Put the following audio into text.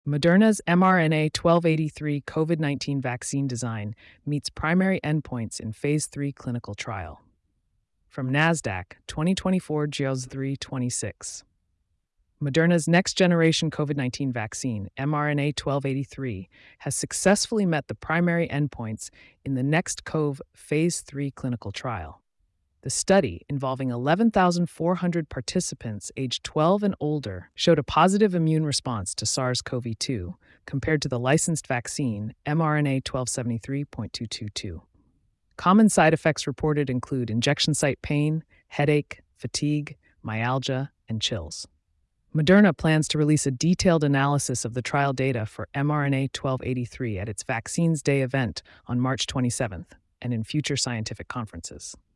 Moderna's mRNA 1283 COVID 19 vaccine design meets primary endpoints in Phase 3 clinical trial. From NASDAQ, 2024 JOS 326. Moderna's next generation COVID 19 vaccine, mRNA 1283, has successfully met the primary endpoints in the NextCov Phase 3 clinical trial. The study, involving 11,400 participants aged 12 and older, showed a positive immune response to SARS CoV 2 compared to the licensed vaccine, mRNA 1273.222. Common side effects reported include injection site pain, headache, fatigue, myalgia, and chills. Moderna plans to release a detailed analysis of the trial data for mRNA 1283 at its Vaccines Day event on March 27th and in future scientific conferences.